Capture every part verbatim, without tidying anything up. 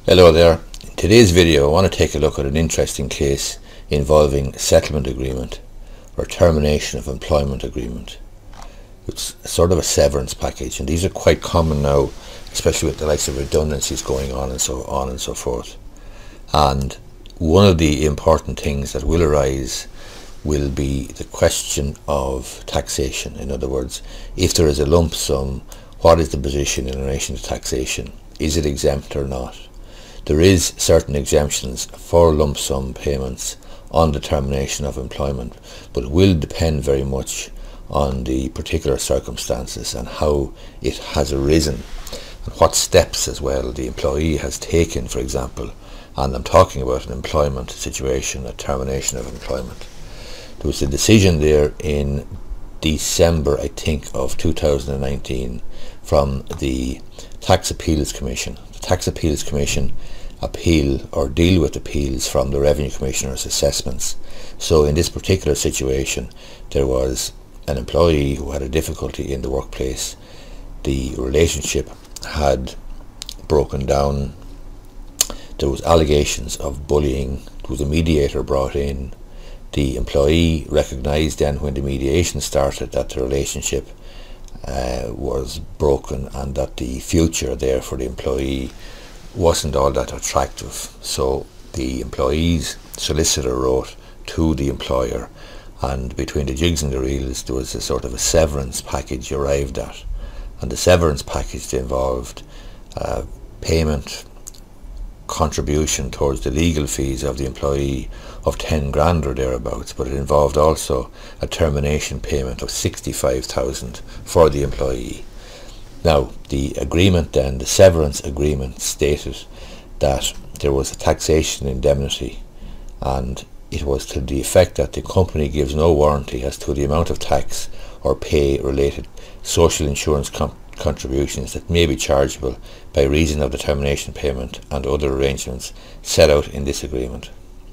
Hello there. In today's video I want to take a look at an interesting case involving settlement agreement or termination of employment agreement. It's sort of a severance package, and these are quite common now, especially with the likes of redundancies going on and so on and so forth. And one of the important things that will arise will be the question of taxation. In other words, if there is a lump sum, what is the position in relation to taxation? Is it exempt or not? There is certain exemptions for lump sum payments on the termination of employment, but it will depend very much on the particular circumstances and how it has arisen and what steps as well the employee has taken, for example. And I'm talking about an employment situation, a termination of employment. There was a decision there in December, I think, of two thousand nineteen from the Tax Appeals Commission. The Tax Appeals Commission appeal or deal with appeals from the Revenue Commissioner's assessments. So in this particular situation, there was an employee who had a difficulty in the workplace. The relationship had broken down. There was allegations of bullying. There was a mediator brought in. The employee recognised then when the mediation started that the relationship uh, was broken and that the future there for the employee wasn't all that attractive. So the employee's solicitor wrote to the employer, and between the jigs and the reels there was a sort of a severance package arrived at. And the severance package involved uh, payment contribution towards the legal fees of the employee of ten grand or thereabouts, but it involved also a termination payment of sixty-five thousand for the employee. Now, the agreement then, the severance agreement, stated that there was a taxation indemnity, and it was to the effect that the company gives no warranty as to the amount of tax or pay related social insurance com- contributions that may be chargeable by reason of the termination payment and other arrangements set out in this agreement.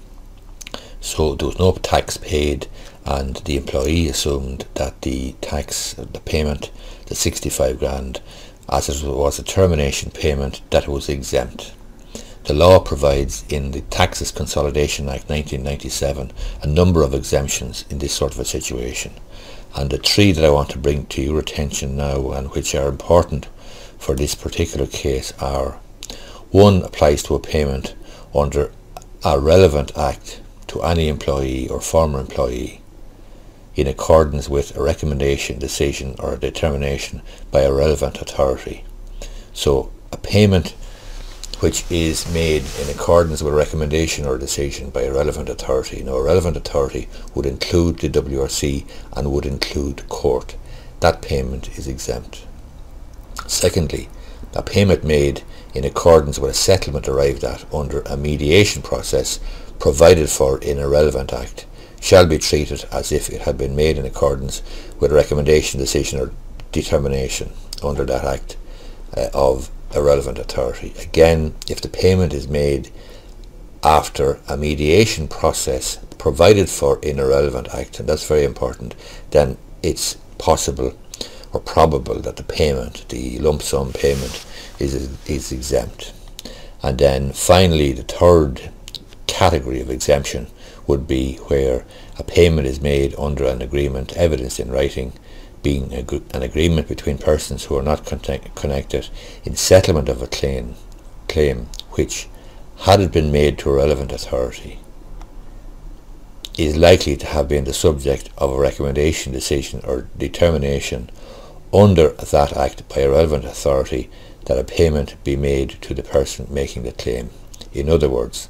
So there was no tax paid, and the employee assumed that the tax, the payment, the sixty-five grand, as it was a termination payment, that it was exempt. The law provides in the Taxes Consolidation Act nineteen ninety-seven a number of exemptions in this sort of a situation, and the three that I want to bring to your attention now and which are important for this particular case are: one, applies to a payment under a relevant act to any employee or former employee in accordance with a recommendation, decision or determination by a relevant authority. So a payment which is made in accordance with a recommendation or decision by a relevant authority. Now, a relevant authority would include the W R C and would include court. That payment is exempt. Secondly, a payment made in accordance with a settlement arrived at under a mediation process provided for in a relevant act shall be treated as if it had been made in accordance with a recommendation, decision or determination under that act uh, of a relevant authority. Again, if the payment is made after a mediation process provided for in a relevant act, and that's very important, then it's possible or probable that the payment, the lump sum payment, is is exempt. And then finally, the third category of exemption would be where a payment is made under an agreement evidenced in writing, being a, an agreement between persons who are not connect, connected in settlement of a claim, claim which, had it been made to a relevant authority, is likely to have been the subject of a recommendation, decision or determination under that act by a relevant authority, that a payment be made to the person making the claim. In other words,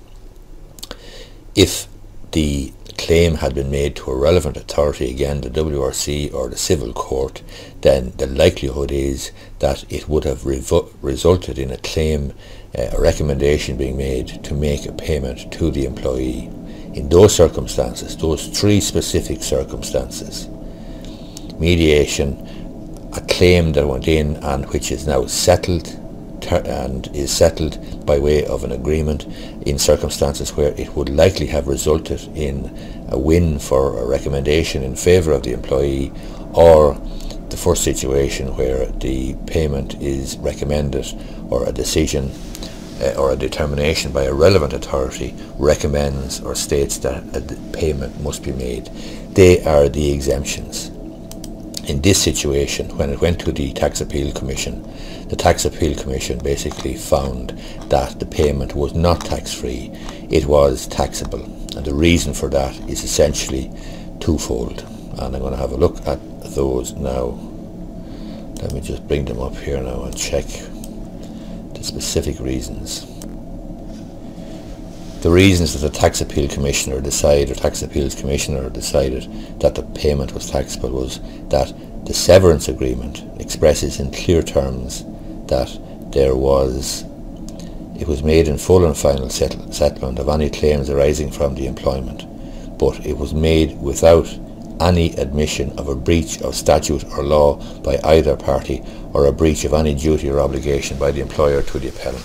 if the claim had been made to a relevant authority, again the W R C or the civil court, then the likelihood is that it would have revo- resulted in a claim, uh, a recommendation being made to make a payment to the employee. In those circumstances, those three specific circumstances, mediation, a claim that went in and which is now settled ter- and is settled by way of an agreement in circumstances where it would likely have resulted in a win for a recommendation in favour of the employee, or the first situation where the payment is recommended or a decision uh, or a determination by a relevant authority recommends or states that a payment must be made. They are the exemptions. In this situation, when it went to the Tax Appeal Commission, the Tax Appeal Commission basically found that the payment was not tax-free, it was taxable, and the reason for that is essentially twofold, and I'm going to have a look at those now. Let me just bring them up here now and check the specific reasons. The reasons that the Tax Appeal Commissioner decided, or Tax Appeals Commissioner decided that the payment was taxable was that the severance agreement expresses in clear terms that there was, it was made in full and final settle, settlement of any claims arising from the employment, but it was made without any admission of a breach of statute or law by either party, or a breach of any duty or obligation by the employer to the appellant.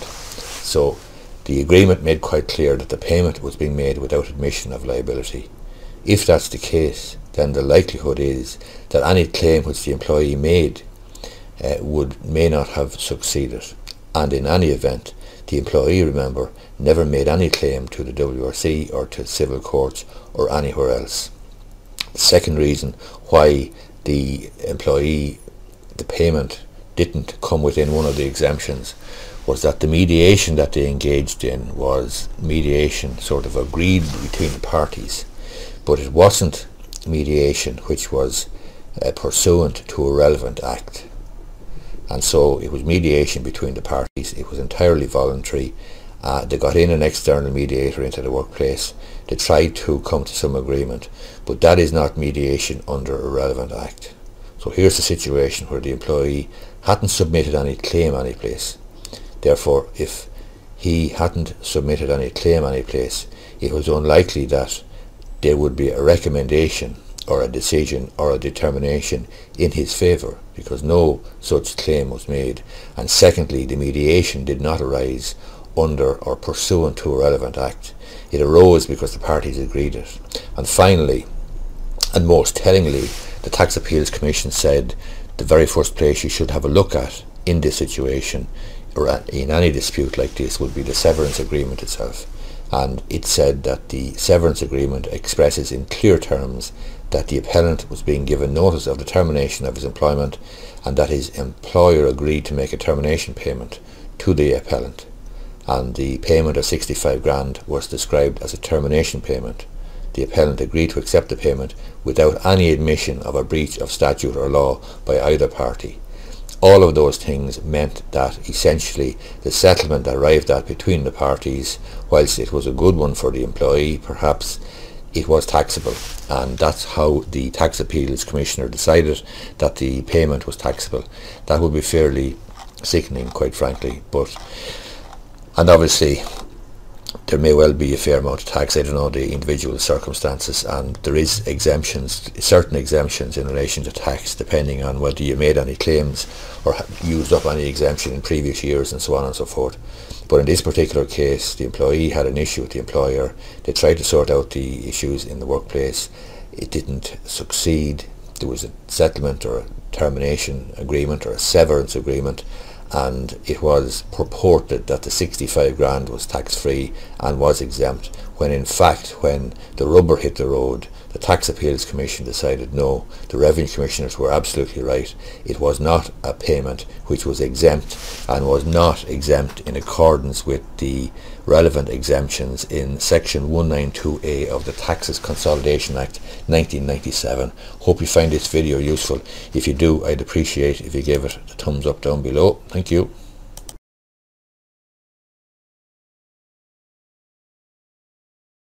So the agreement made quite clear that the payment was being made without admission of liability. If that's the case, then the likelihood is that any claim which the employee made uh, would may not have succeeded, and in any event the employee, remember, never made any claim to the W R C or to civil courts or anywhere else. The second reason why the employee, the payment didn't come within one of the exemptions was that the mediation that they engaged in was mediation sort of agreed between the parties, but it wasn't mediation which was uh, pursuant to a relevant act. And so it was mediation between the parties. It was entirely voluntary. Uh, they got in an external mediator into the workplace. They tried to come to some agreement, but that is not mediation under a relevant act. So here's the situation where the employee hadn't submitted any claim any place. Therefore, if he hadn't submitted any claim any place, it was unlikely that there would be a recommendation or a decision or a determination in his favour, because no such claim was made. And secondly, the mediation did not arise under or pursuant to a relevant act. It arose because the parties agreed it. And finally, and most tellingly, the Tax Appeals Commission said the very first place you should have a look at in this situation, or in any dispute like this, would be the severance agreement itself. And it said that the severance agreement expresses in clear terms that the appellant was being given notice of the termination of his employment, and that his employer agreed to make a termination payment to the appellant, and the payment of sixty-five grand was described as a termination payment. The appellant agreed to accept the payment without any admission of a breach of statute or law by either party. All of those things meant that essentially the settlement arrived at between the parties, whilst it was a good one for the employee, perhaps it was taxable, and that's how the Tax Appeals Commissioner decided that the payment was taxable. That would be fairly sickening, quite frankly, but and obviously there may well be a fair amount of tax. I don't know the individual circumstances, and there is exemptions, certain exemptions in relation to tax, depending on whether you made any claims or used up any exemption in previous years and so on and so forth. But in this particular case, the employee had an issue with the employer. They tried to sort out the issues in the workplace. It didn't succeed. There was a settlement or a termination agreement or a severance agreement, and it was purported that the sixty-five grand was tax-free and was exempt, when in fact, when the rubber hit the road, the Tax Appeals Commission decided no, the Revenue Commissioners were absolutely right. It was not a payment which was exempt, and was not exempt in accordance with the relevant exemptions in Section one ninety-two A of the Taxes Consolidation Act nineteen ninety-seven. Hope you find this video useful. If you do, I'd appreciate if you give it a thumbs up down below. Thank you.